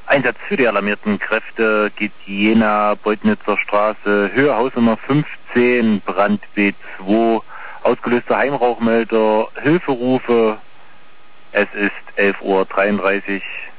Einsatz für die alarmierten Kräfte geht Jena, Beutnitzer Straße, Höhe Hausnummer 15, Brand B2, ausgelöster Heimrauchmelder, Hilferufe. Es ist 11:33 Uhr.